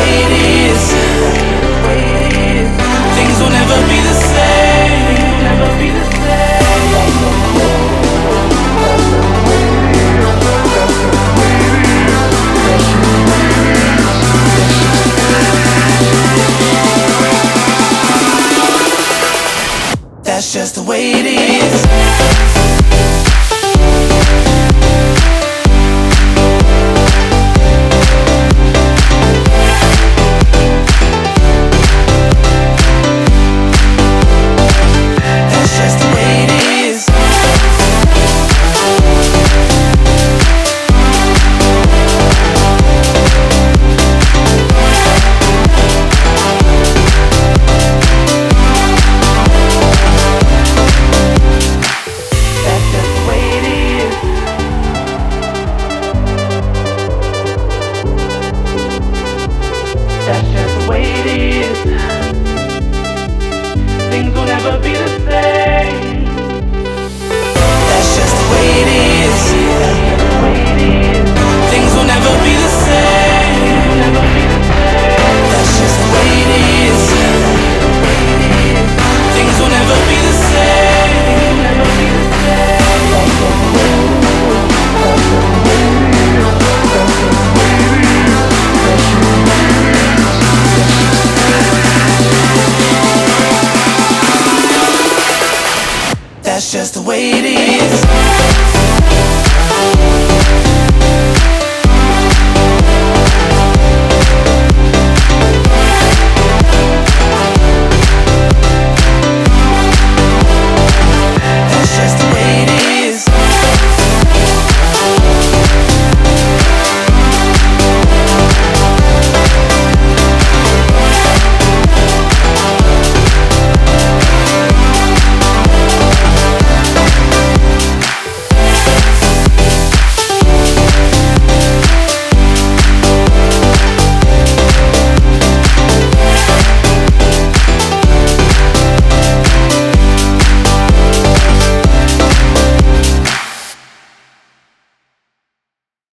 way it is. Things will never be the same. That's just the way it is. That's just the way it is. Things will never be the same. That's just the way it is. Things will never be the same. That's just the way it is. Things will never be the same. That's just the way it is.